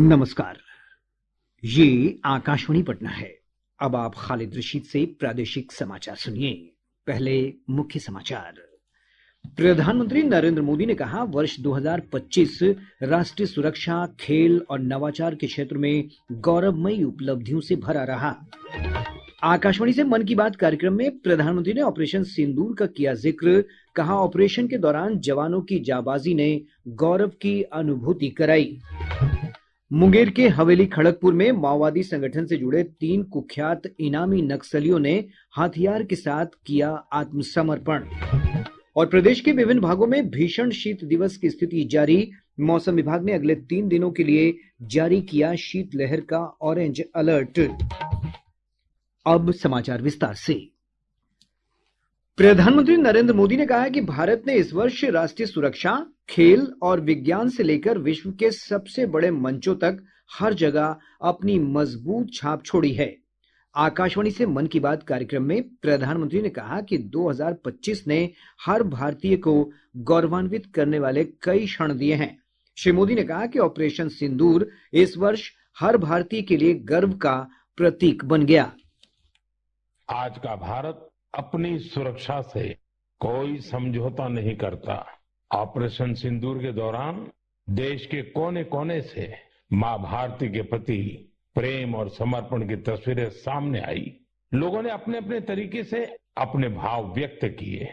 नमस्कार। ये आकाशवाणी पटना है। अब आप खालिद रशीद से प्रादेशिक समाचार सुनिए। पहले मुख्य समाचार। प्रधानमंत्री नरेंद्र मोदी ने कहा, वर्ष 2025 राष्ट्रीय सुरक्षा, खेल और नवाचार के क्षेत्र में गौरवमयी उपलब्धियों से भरा रहा। आकाशवाणी से मन की बात कार्यक्रम में प्रधानमंत्री ने ऑपरेशन सिंदूर का किया जिक्र। कहा, ऑपरेशन के दौरान जवानों की जाबाजी ने गौरव की अनुभूति कराई। मुंगेर के हवेली खड़गपुर में माओवादी संगठन से जुड़े 3 कुख्यात इनामी नक्सलियों ने हथियार के साथ किया आत्मसमर्पण। और प्रदेश के विभिन्न भागों में भीषण शीत दिवस की स्थिति जारी। मौसम विभाग ने अगले 3 दिनों के लिए जारी किया शीतलहर का ऑरेंज अलर्ट। अब समाचार विस्तार से। प्रधानमंत्री नरेंद्र मोदी ने कहा है कि भारत ने इस वर्ष राष्ट्रीय सुरक्षा, खेल और विज्ञान से लेकर विश्व के सबसे बड़े मंचों तक हर जगह अपनी मजबूत छाप छोड़ी है। आकाशवाणी से मन की बात कार्यक्रम में प्रधानमंत्री ने कहा कि 2025 ने हर भारतीय को गौरवान्वित करने वाले कई क्षण दिए हैं। श्री मोदी ने कहा कि ऑपरेशन सिंदूर इस वर्ष हर भारतीय के लिए गर्व का प्रतीक बन गया। आज का भारत अपनी सुरक्षा से कोई समझौता नहीं करता। ऑपरेशन सिंदूर के दौरान देश के कोने कोने से मां भारती के प्रति प्रेम और समर्पण की तस्वीरें सामने आई। लोगों ने अपने अपने तरीके से अपने भाव व्यक्त किए।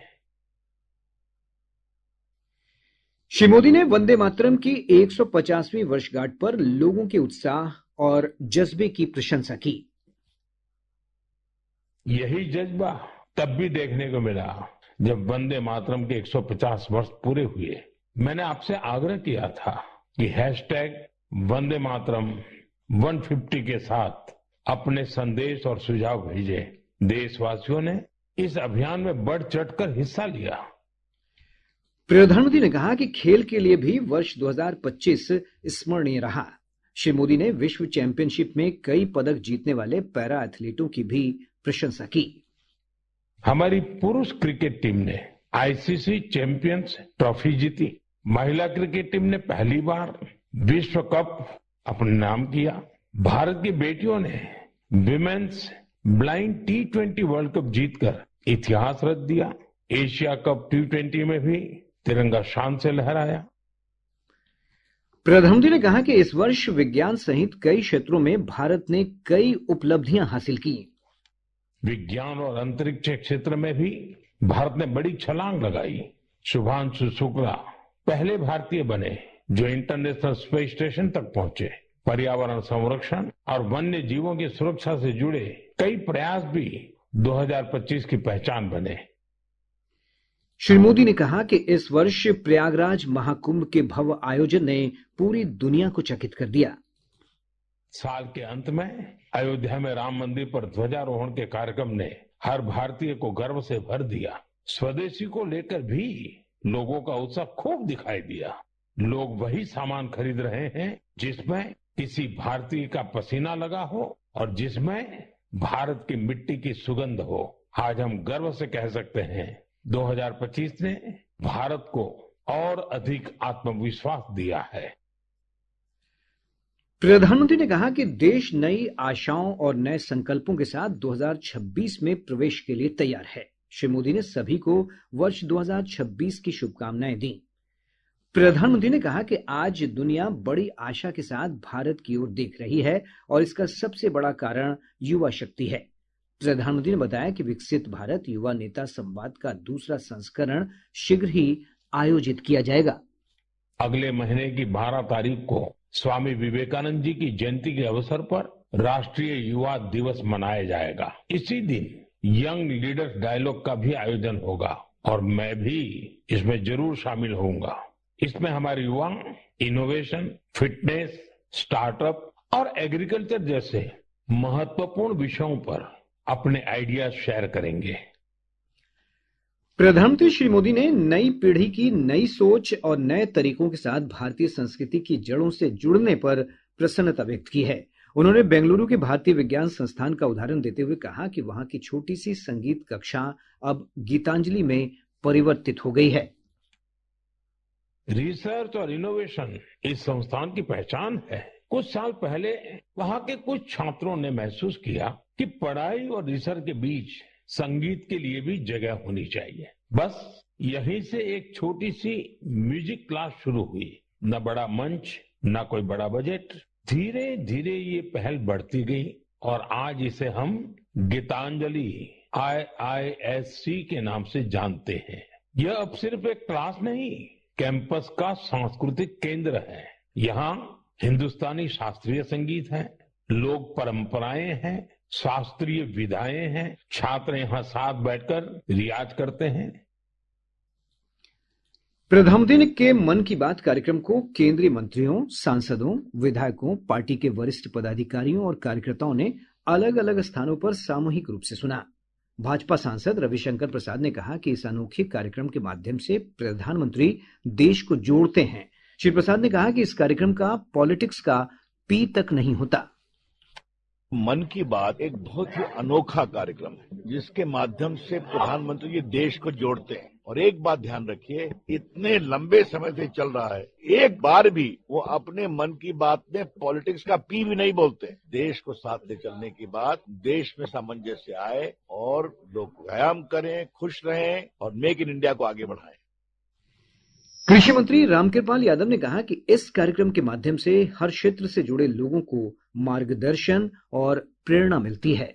श्री मोदी ने वंदे मातरम की 150वीं वर्षगांठ पर लोगों के उत्साह और जज्बे की प्रशंसा की। यही जज्बा तब भी देखने को मिला जब वंदे मातरम के 150 वर्ष पूरे हुए। मैंने आपसे आग्रह किया था कि हैशटैग वंदे मातरम 150 के साथ अपने संदेश और सुझाव भेजें। देशवासियों ने इस अभियान में बढ़ चढ़कर हिस्सा लिया। प्रधानमंत्री ने कहा कि खेल के लिए भी वर्ष 2025 स्मरणीय रहा। श्री मोदी ने विश्व चैंपियनशिप में कई पदक जीतने वाले पैरा एथलीटों की भी प्रशंसा की। हमारी पुरुष क्रिकेट टीम ने आईसीसी चैंपियंस ट्रॉफी जीती। महिला क्रिकेट टीम ने पहली बार विश्व कप अपने नाम किया। भारत की बेटियों ने women's blind T20 world cup जीतकर इतिहास रच दिया। एशिया कप T20 में भी तिरंगा शान से लहराया। प्रधानमंत्री ने कहा कि इस वर्ष विज्ञान सहित कई क्षेत्रों में भारत ने कई उपलब्धियां हासिल की। विज्ञान और अंतरिक्ष क्षेत्र में भी भारत ने बड़ी छलांग लगाई। शुभांशु शुक्ला पहले भारतीय बने जो इंटरनेशनल स्पेस स्टेशन तक पहुंचे। पर्यावरण संरक्षण और वन्य जीवों की सुरक्षा से जुड़े कई प्रयास भी 2025 की पहचान बने। श्री मोदी ने कहा कि इस वर्ष प्रयागराज महाकुंभ के भव्य आयोजन ने पूरी दुनिया को चकित कर दिया। साल के अंत में अयोध्या में राम मंदिर पर ध्वजारोहण के कार्यक्रम ने हर भारतीय को गर्व से भर दिया। स्वदेशी को लेकर भी लोगों का उत्साह खूब दिखाई दिया। लोग वही सामान खरीद रहे हैं जिसमें किसी भारतीय का पसीना लगा हो और जिसमें भारत की मिट्टी की सुगंध हो। आज हम गर्व से कह सकते हैं 2025 ने भारत को और अधिक आत्मविश्वास दिया है। प्रधानमंत्री ने कहा कि देश नई आशाओं और नए संकल्पों के साथ 2026 में प्रवेश के लिए तैयार है। श्री मोदी ने सभी को वर्ष 2026 की शुभकामनाएं दी। प्रधानमंत्री ने कहा कि आज दुनिया बड़ी आशा के साथ भारत की ओर देख रही है और इसका सबसे बड़ा कारण युवा शक्ति है। प्रधानमंत्री ने बताया कि विकसित भारत युवा नेता संवाद का दूसरा संस्करण शीघ्र ही आयोजित किया जाएगा। अगले महीने की 12 तारीख को स्वामी विवेकानंद जी की जयंती के अवसर पर राष्ट्रीय युवा दिवस मनाया जाएगा। इसी दिन यंग लीडर्स डायलॉग का भी आयोजन होगा और मैं भी इसमें जरूर शामिल होऊंगा। इसमें हमारे युवा इनोवेशन, फिटनेस, स्टार्टअप और एग्रीकल्चर जैसे महत्वपूर्ण विषयों पर अपने आइडियाज शेयर करेंगे। प्रधानमंत्री श्री मोदी ने नई पीढ़ी की नई सोच और नए तरीकों के साथ भारतीय संस्कृति की जड़ों से जुड़ने पर प्रसन्नता व्यक्त की है। उन्होंने बेंगलुरु के भारतीय विज्ञान संस्थान का उदाहरण देते हुए कहा कि वहां की छोटी सी संगीत कक्षा अब गीतांजलि में परिवर्तित हो गई है। रिसर्च और इनोवेशन इस संस्थान की पहचान है। कुछ साल पहले वहां के कुछ छात्रों ने महसूस किया कि पढ़ाई और रिसर्च के बीच संगीत के लिए भी जगह होनी चाहिए। बस यहीं से एक छोटी सी म्यूजिक क्लास शुरू हुई। न बड़ा मंच, न कोई बड़ा बजट। धीरे धीरे ये पहल बढ़ती गई और आज इसे हम गीतांजलि IISC के नाम से जानते हैं। यह अब सिर्फ एक क्लास नहीं, कैंपस का सांस्कृतिक केंद्र है। यहाँ हिंदुस्तानी शास्त्रीय संगीत है, लोक परंपराएं हैं, शास्त्रीय विधाएं हैं। छात्र यहाँ साथ बैठकर रियाज करते हैं। प्रधानमंत्री के मन की बात कार्यक्रम को केंद्रीय मंत्रियों, सांसदों, विधायकों, पार्टी के वरिष्ठ पदाधिकारियों और कार्यकर्ताओं ने अलग अलग स्थानों पर सामूहिक रूप से सुना। भाजपा सांसद रविशंकर प्रसाद ने कहा कि इस अनोखे कार्यक्रम के माध्यम से प्रधानमंत्री देश को जोड़ते हैं। श्री प्रसाद ने कहा कि इस कार्यक्रम का पॉलिटिक्स का पी तक नहीं होता। मन की बात एक बहुत ही अनोखा कार्यक्रम है जिसके माध्यम से प्रधानमंत्री जी देश को जोड़ते हैं। और एक बात ध्यान रखिए, इतने लंबे समय से चल रहा है, एक बार भी वो अपने मन की बात में पॉलिटिक्स का पी भी नहीं बोलते। देश को साथ ले चलने की बात, देश में सामंजस्य आए और लोग व्यायाम करें, खुश रहें और मेक इन इंडिया को आगे बढ़ाएं। कृषि मंत्री रामकृपाल यादव ने कहा कि इस कार्यक्रम के माध्यम से हर क्षेत्र से जुड़े लोगों को मार्गदर्शन और प्रेरणा मिलती है।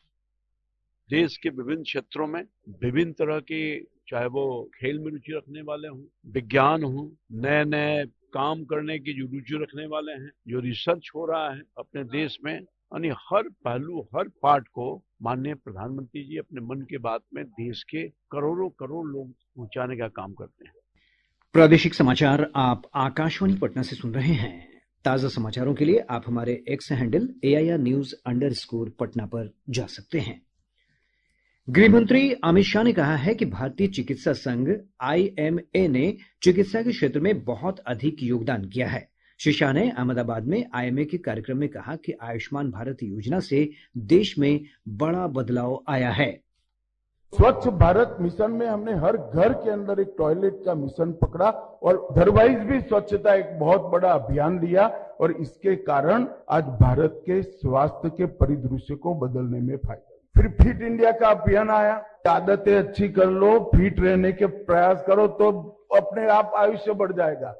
देश के विभिन्न क्षेत्रों में विभिन्न तरह के, चाहे वो खेल में रुचि रखने वाले हों, विज्ञान हो, नए नए काम करने की जो रुचि रखने वाले हैं, जो रिसर्च हो रहा है अपने देश में, यानी हर पहलू, हर पार्ट को माननीय प्रधानमंत्री जी अपने मन की बात में देश के करोड़ों करोड़ लोग पहुंचाने का काम करते हैं। प्रादेशिक समाचार आप आकाशवाणी पटना से सुन रहे हैं। ताजा समाचारों के लिए आप हमारे एक्स हैंडल AIR_News_पटना पर जा सकते हैं। गृह मंत्री अमित शाह ने कहा है कि भारतीय चिकित्सा संघ IMA ने चिकित्सा के क्षेत्र में बहुत अधिक योगदान किया है। श्री शाह ने अहमदाबाद में IMA के कार्यक्रम में कहा कि आयुष्मान भारत योजना से देश में बड़ा बदलाव आया है। स्वच्छ भारत मिशन में हमने हर घर के अंदर एक टॉयलेट का मिशन पकड़ा और अदरवाइज भी स्वच्छता एक बहुत बड़ा अभियान लिया और इसके कारण आज भारत के स्वास्थ्य के परिदृश्य को बदलने में फायदा। फिर फिट इंडिया का अभियान आया, आदतें अच्छी कर लो, फिट रहने के प्रयास करो तो अपने आप आयुष्य बढ़ जाएगा।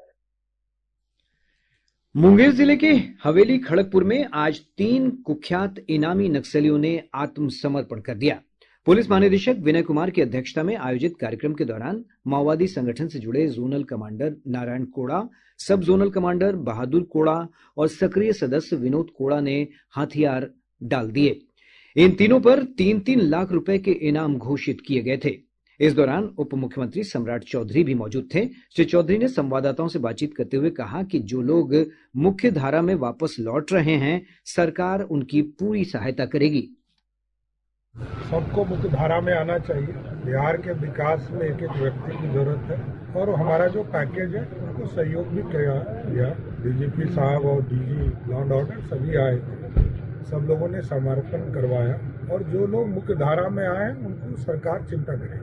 मुंगेर जिले के हवेली खड़गपुर में आज 3 कुख्यात इनामी नक्सलियों ने आत्मसमर्पण कर दिया। पुलिस महानिदेशक विनय कुमार की अध्यक्षता में आयोजित कार्यक्रम के दौरान माओवादी संगठन से जुड़े जोनल कमांडर नारायण कोड़ा, सब जोनल कमांडर बहादुर कोड़ा और सक्रिय सदस्य विनोद कोड़ा ने हथियार डाल दिए। इन तीनों पर 3-3 लाख रुपए के इनाम घोषित किए गए थे। इस दौरान उप मुख्यमंत्री सम्राट चौधरी भी मौजूद थे। श्री चौधरी ने संवाददाताओं से बातचीत करते हुए कहा कि जो लोग मुख्य धारा में वापस लौट रहे हैं, सरकार उनकी पूरी सहायता करेगी। सबको मुख्य धारा में आना चाहिए। बिहार के विकास में एक एक व्यक्ति की जरूरत है और हमारा जो पैकेज है उनको सहयोग भी किया। DGP साहब और DG लॉ एंड ऑर्डर सभी आए थे, सब लोगों ने समर्पण करवाया और जो लोग मुख्य धारा में आए उनको सरकार चिंता करेगी।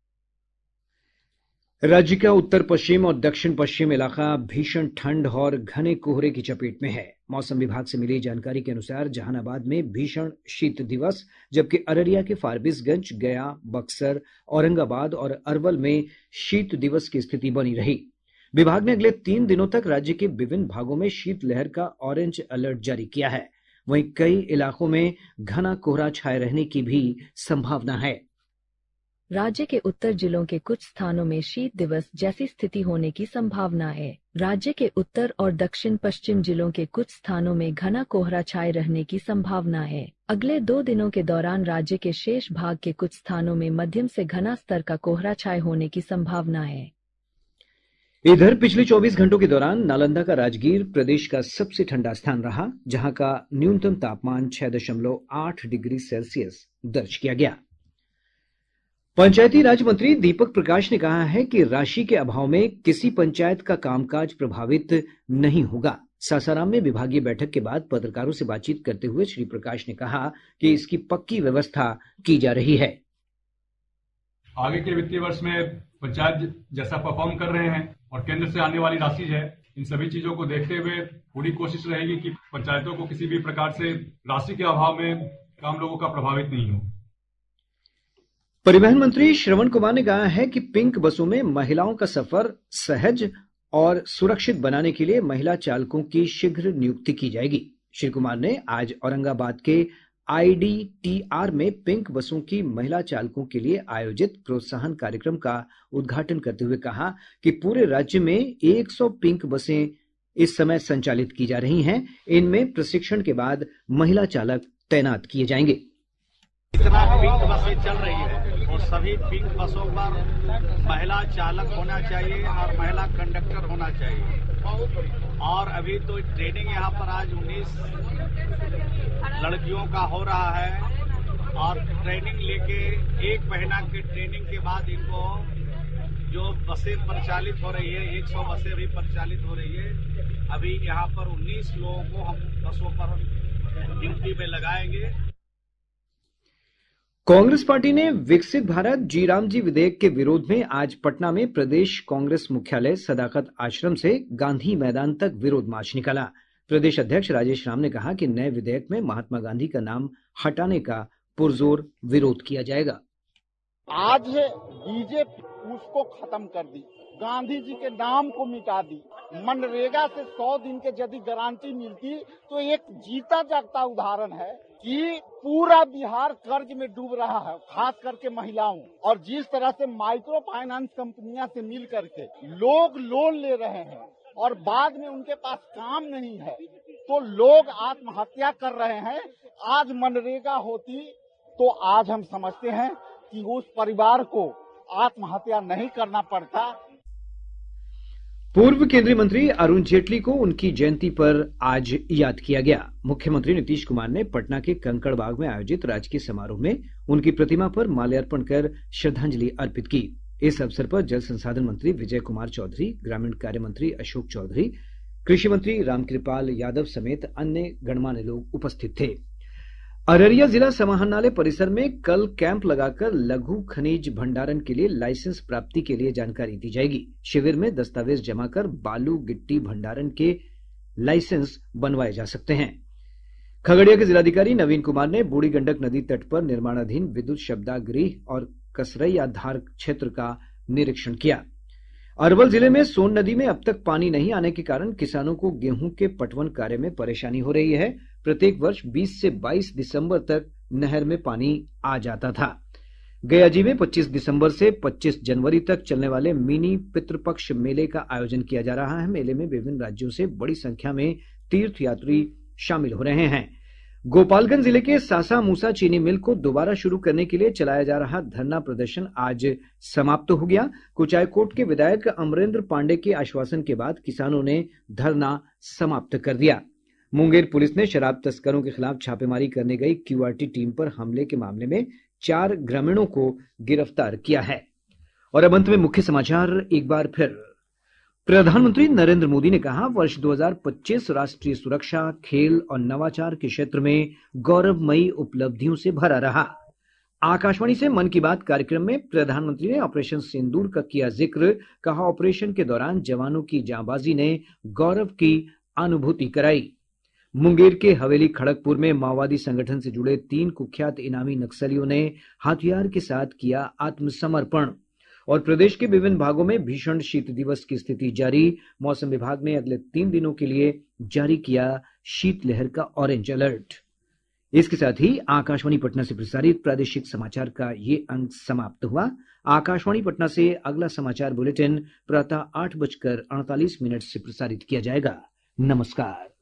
राज्य का उत्तर पश्चिम और दक्षिण पश्चिम इलाका भीषण ठंड और घने कोहरे की चपेट में है। मौसम विभाग से मिली जानकारी के अनुसार जहानाबाद में भीषण शीत दिवस, जबकि अररिया के फारबिसगंज, गया, बक्सर, औरंगाबाद और अरवल में शीत दिवस की स्थिति बनी रही। विभाग ने अगले 3 दिनों तक राज्य के विभिन्न भागों में शीतलहर का ऑरेंज अलर्ट जारी किया है। वहीं कई इलाकों में घना कोहरा छाए रहने की भी संभावना है। राज्य के उत्तर जिलों के कुछ स्थानों में शीत दिवस जैसी स्थिति होने की संभावना है। राज्य के उत्तर और दक्षिण पश्चिम जिलों के कुछ स्थानों में घना कोहरा छाए रहने की संभावना है। अगले 2 दिनों के दौरान राज्य के शेष भाग के कुछ स्थानों में मध्यम से घना स्तर का कोहरा छाए होने की संभावना है। इधर पिछले 24 घंटों के दौरान नालंदा का राजगीर प्रदेश का सबसे ठंडा स्थान रहा, जहां का न्यूनतम तापमान 6.8 डिग्री सेल्सियस दर्ज किया गया। पंचायती राज मंत्री दीपक प्रकाश ने कहा है कि राशि के अभाव में किसी पंचायत का कामकाज प्रभावित नहीं होगा। सासाराम में विभागीय बैठक के बाद पत्रकारों से बातचीत करते हुए श्री प्रकाश ने कहा कि इसकी पक्की व्यवस्था की जा रही है। आगे के वित्तीय वर्ष में पंचायत जैसा परफॉर्म कर रहे हैं और केंद्र से आने वाली राशि है इन सभी चीजों को देखते हुए पूरी कोशिश रहेगी कि पंचायतों को किसी भी प्रकार से राशि के अभाव में काम लोगों का प्रभावित नहीं हो। परिवहन मंत्री श्रवण कुमार ने कहा है कि पिंक बसों में महिलाओं का सफर सहज और सुरक्षित बनाने के लिए महिला चालकों की शीघ्र नियुक्ति की जाएगी। श्री कुमार ने आज औरंगाबाद के IDTR में पिंक बसों की महिला चालकों के लिए आयोजित प्रोत्साहन कार्यक्रम का उद्घाटन करते हुए कहा कि पूरे राज्य में 100 पिंक बसें इस समय संचालित की जा रही हैं। इनमें प्रशिक्षण के बाद महिला चालक तैनात किए जाएंगे। इतना पिंक बसें चल रही है और सभी पिंक बसों पर महिला चालक होना चाहिए और महिला कंडक्टर होना चाहिए। और अभी तो ट्रेनिंग यहाँ पर आज 19 लड़कियों का हो रहा है और ट्रेनिंग लेके 1 महीना के ट्रेनिंग के बाद इनको जो बसें परिचालित हो रही है 100 बसें भी परिचालित हो रही है। अभी यहाँ पर 19 लोगों को हम बसों पर ड्यूटी में लगाएंगे। कांग्रेस पार्टी ने विकसित भारत जी राम जी विधेयक के विरोध में आज पटना में प्रदेश कांग्रेस मुख्यालय सदाकत आश्रम से गांधी मैदान तक विरोध मार्च निकाला। प्रदेश अध्यक्ष राजेश राम ने कहा कि नए विधेयक में महात्मा गांधी का नाम हटाने का पुरजोर विरोध किया जाएगा। आज बीजेपी उसको खत्म कर दी, गांधी जी के नाम को मिटा दी। मनरेगा से 100 दिन के यदि गारंटी मिलती तो एक जीता जागता उदाहरण है कि पूरा बिहार कर्ज में डूब रहा है, खास करके महिलाओं। और जिस तरह से माइक्रो फाइनेंस कंपनियां से मिल करके लोग लोन ले रहे हैं और बाद में उनके पास काम नहीं है तो लोग आत्महत्या कर रहे हैं। आज मनरेगा होती तो आज हम समझते हैं कि उस परिवार को आत्महत्या नहीं करना पड़ता। पूर्व केंद्रीय मंत्री अरुण जेटली को उनकी जयंती पर आज याद किया गया। मुख्यमंत्री नीतीश कुमार ने पटना के कंकड़बाग में आयोजित राजकीय समारोह में उनकी प्रतिमा पर माल्यार्पण कर श्रद्धांजलि अर्पित की। इस अवसर पर जल संसाधन मंत्री विजय कुमार चौधरी, ग्रामीण कार्य मंत्री अशोक चौधरी, कृषि मंत्री रामकृपाल यादव समेत अन्य गणमान्य लोग उपस्थित थे। अररिया जिला समाहरणालय परिसर में कल कैंप लगाकर लघु खनिज भंडारण के लिए लाइसेंस प्राप्ति के लिए जानकारी दी जाएगी। शिविर में दस्तावेज जमा कर बालू गिट्टी भंडारण के लाइसेंस बनवाए जा सकते हैं। खगड़िया के जिलाधिकारी नवीन कुमार ने बूढ़ी गंडक नदी तट पर निर्माणाधीन विद्युत शब्दागृह और कसरैया धार क्षेत्र का निरीक्षण किया। अरवल जिले में सोन नदी में अब तक पानी नहीं आने के कारण किसानों को गेहूं के पटवन कार्य में परेशानी हो रही है। प्रत्येक वर्ष 20 से 22 दिसंबर तक नहर में पानी आ जाता था। गयाजी में 25 दिसंबर से 25 जनवरी तक चलने वाले मिनी पितृपक्ष मेले का आयोजन किया जा रहा है। मेले में विभिन्न राज्यों से बड़ी संख्या में तीर्थयात्री शामिल हो रहे हैं। गोपालगंज जिले के सासा मूसा चीनी मिल को दोबारा शुरू करने के लिए चलाया जा रहा धरना प्रदर्शन आज समाप्त हो गया। कुचायकोट के विधायक अमरेंद्र पांडे के आश्वासन के बाद किसानों ने धरना समाप्त कर दिया। मुंगेर पुलिस ने शराब तस्करों के खिलाफ छापेमारी करने गई QRT टीम पर हमले के मामले में 4 ग्रामीणों को गिरफ्तार किया है। और अब अंत में मुख्य समाचार एक बार फिर। प्रधानमंत्री नरेंद्र मोदी ने कहा, वर्ष 2025 राष्ट्रीय सुरक्षा, खेल और नवाचार के क्षेत्र में गौरवमयी उपलब्धियों से भरा रहा। आकाशवाणी से मन की बात कार्यक्रम में प्रधानमंत्री ने ऑपरेशन सिंदूर का किया जिक्र। कहा, ऑपरेशन के दौरान जवानों की जांबाजी ने गौरव की अनुभूति कराई। मुंगेर के हवेली खड़गपुर में माओवादी संगठन से जुड़े 3 कुख्यात इनामी नक्सलियों ने हथियार के साथ किया आत्मसमर्पण। और प्रदेश के विभिन्न भागों में भीषण शीत दिवस की स्थिति जारी। मौसम विभाग ने अगले 3 दिनों के लिए जारी किया शीतलहर का ऑरेंज अलर्ट। इसके साथ ही आकाशवाणी पटना से प्रसारित प्रादेशिक समाचार का ये अंक समाप्त हुआ। आकाशवाणी पटना से अगला समाचार बुलेटिन प्रातः 8:48 से प्रसारित किया जाएगा। नमस्कार।